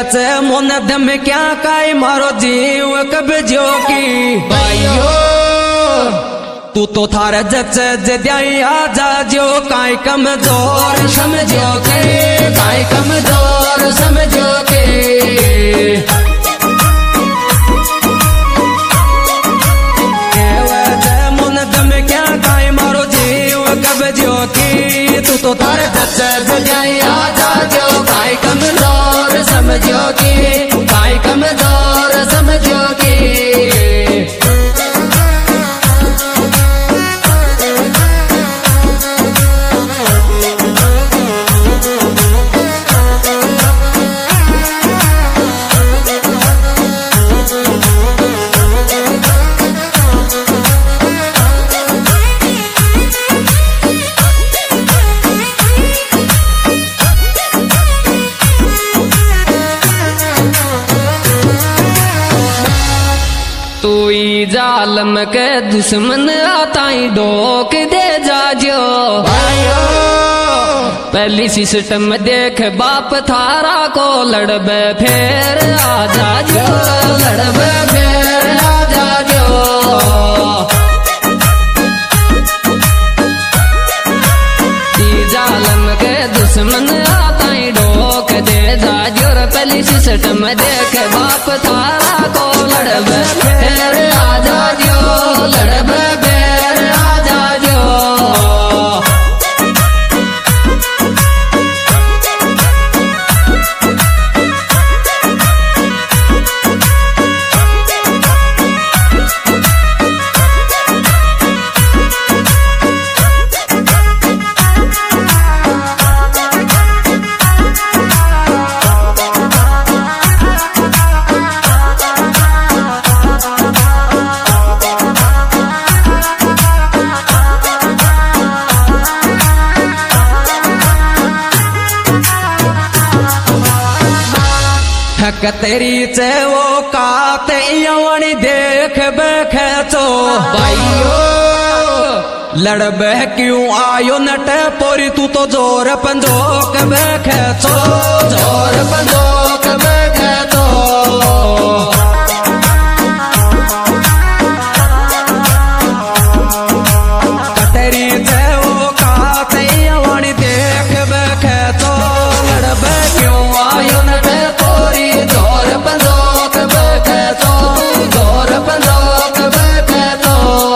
से मोन दम क्या काई मारो जीव कब जो की भाइयो तू तो थारे जच जदिया जा जो काई कमजोर समझो के काई कमजोर समझो के तू तो तारे जदिया जा जो काई कमजोर समझो की काई कमजोर समझो की तू जालम के दुश्मन आताई डोक दे जाजो भाइयो पहली सिस्टम देख बाप थारा को लड़बे फेर आ जाजो लड़बे फेर आ जाजो जालम के दुश्मन आताई डोक दे जाजो पहली सिस्टम देख बाप थारा को लड़बे फेर आ जाजो लड़बे फेर आ जाजो ठक तेरी से वो काते यवनी देख बैठो भाइयो लड़बे क्यों आयो नट पोरी तू तो जोर पंजोक बैठो जोर पंजोक बैठो तेरी से वो काते यवनी देख बैठो लड़बे क्यों आयो नट जोर पंजोक बैठो जोर पंजोक बैठो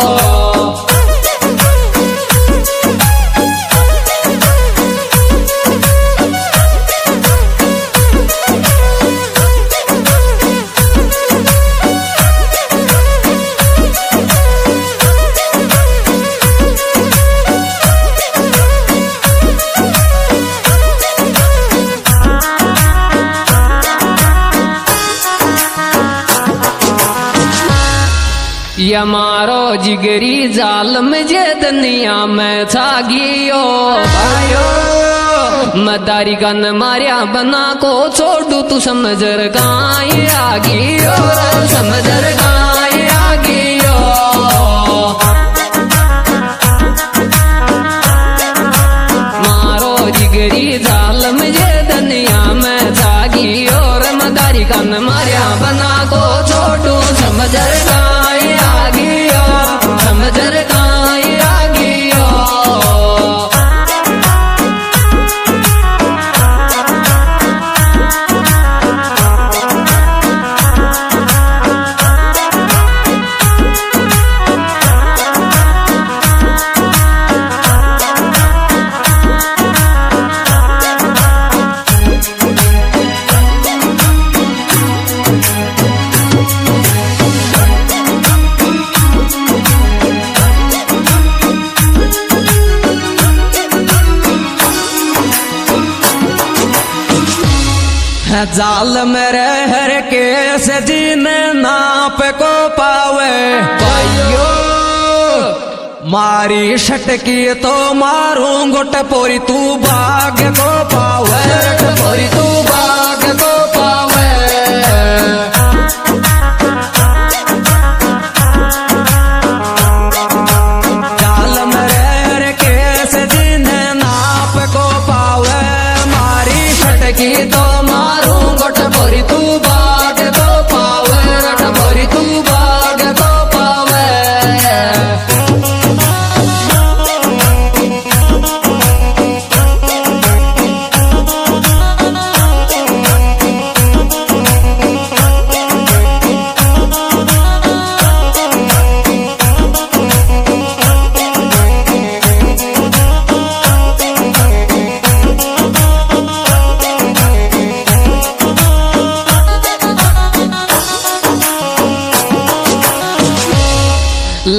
यमारो जिगरी जालम जे दुनिया में था गियो भाइयो मदारी गन मारिया बना को छोड़ू तू समझर गाय आ गियो समझर गाय आ गियो मारो जिगरी जालम जे दुनिया में था गियो मदारी गन मारिया बना को छोड़ू समझर गाय आ गियो समझर गाय आ गियो जाल में रह के सजीन नाप को पावे भाइयो मारी छटकी तो मारूं गोट पोरी तू भाग को पावे पोरी तू भाग को पावे जाल में रह के सजीन नाप को पावे मारी छटकी तो मारूं गोट पोरी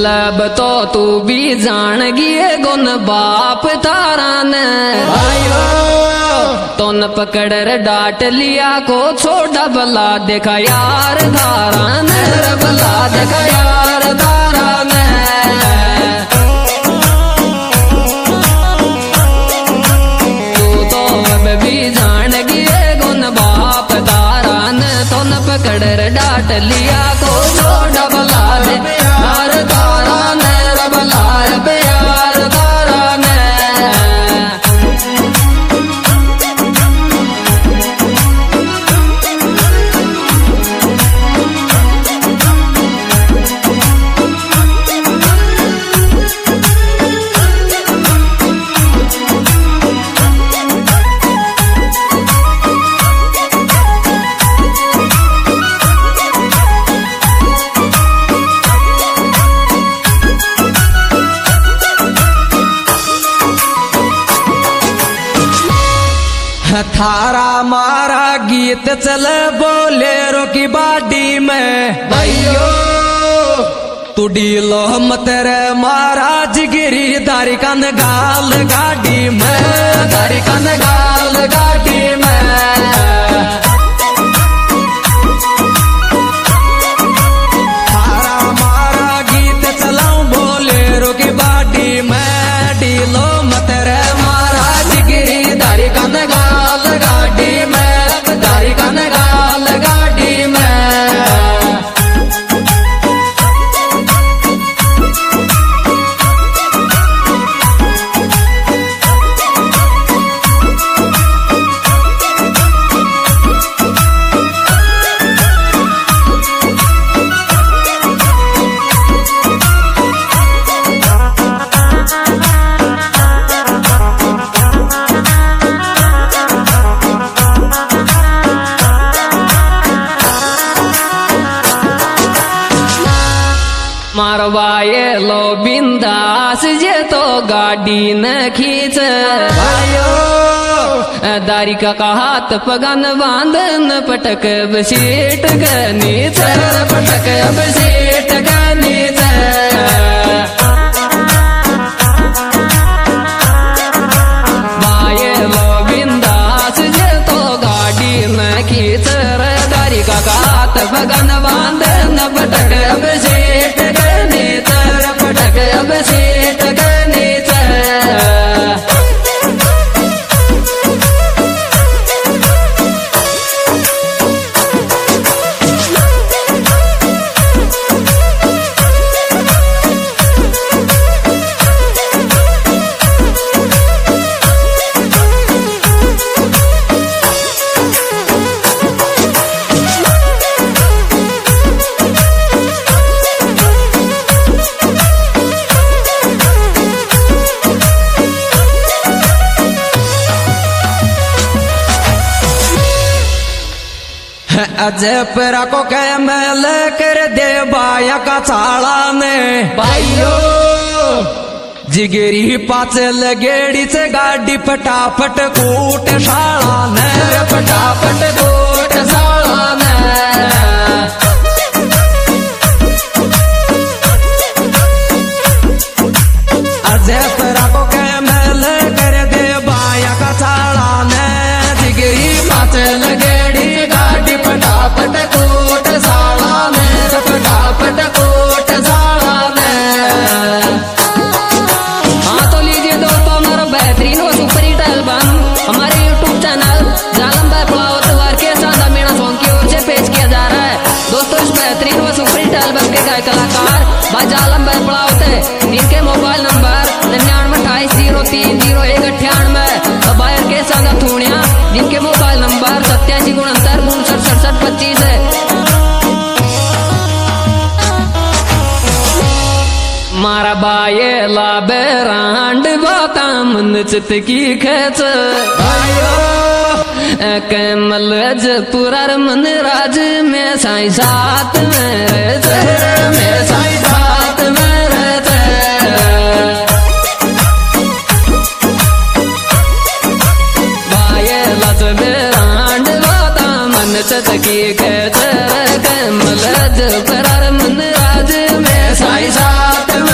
लब तो तू भी जान गिए गुन बाप तारा ने तो न पकड़ रे डांट लिया को छोड़ा बला देखा यार तारा ने बला देखा यार तारा ने तू तो अब भी जान गिए गुन बाप तारा ने तो न पकड़ रे डांट लिया को छोड़ा बला दे यार तारा ने बला रे यार तारा ने थारा मारा गीत चल बोलेरो की बाडी में भाइयों तू डीलो मत रे मारा जिगरी दारी कन गाल गाड़ी में दारी कन गाल गाड़ी में थारा मारा गीत चलाऊं बोलेरो की बाडी में डीलो मत रे मारा जिगरी दारी कन गाल गाड़ी में दारी कन गाल गाड़ी में मारवाए लो बिंदास जे तो गाड़ी न खींच दारी का हाथ पगन बांधन पटक बसीट नीच पटक बसीट नीच बाए लो बिंदास जे तो गाड़ी न खींच दारी का हाथ पगन बांधन पटक बसीट पटक अब सीट नीच अजय पेरा को कह मैल कर दे बाया का चाला ने भाइयों जिगरी पाचल गेड़ी से गाड़ी फटाफट कूट शाला ने फटाफट कूट शाला ने अजय पेरा को कह मैल कर दे बाया का चाला ने जिगरी पाचल गेड़ी गाड़ी फटाफट कोट साला में फटाफट कोट साला में। हाँ तो लीजिए दोस्तों हमारा बेहतरीन व सुपर हिट एल्बम हमारे YouTube चैनल जालम भाई पलावत के साथ मेरा सॉन्ग की ओर से पेश किया जा रहा है। दोस्तों इस बेहतरीन व सुपर हिट एल्बम के गायक कलाकार भाई जालम भाई पलावत है। इनके मोबाइल नंबर 9928030198 बायर के साथ थूणिया जिनके मोबाइल नंबर 8769676725 है। मारा बाये लाबे रांड बाता मन चित की खेच कमल पुरार मन राज में साई साथ में साई साथ में बाये लच बेरांड बाता मन चित की खेच कमल पुरार मन राज में साई साथ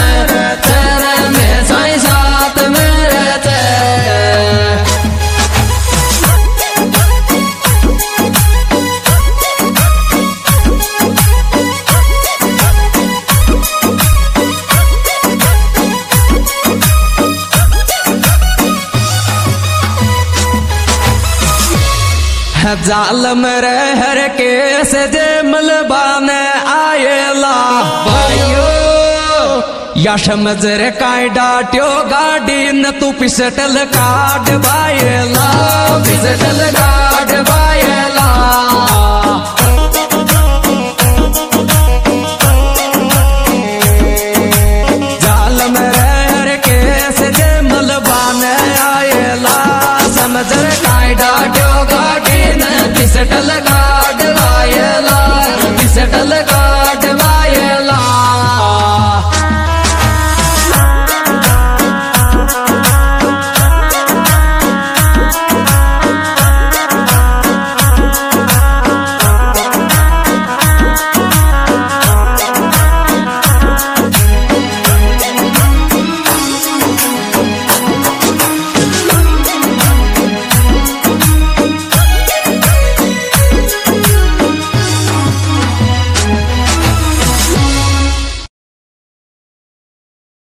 जाल मेरे हर के से जे मलबाने आएला भाइयो या समझ रे काय डाट्यो गाड़ी न तू पिसटल काट बायला पिसटल काट बायला जाल मेरे हर के से जे मलबाने आएला समझ रे काय डाट्यो गाड़ी न पिसटल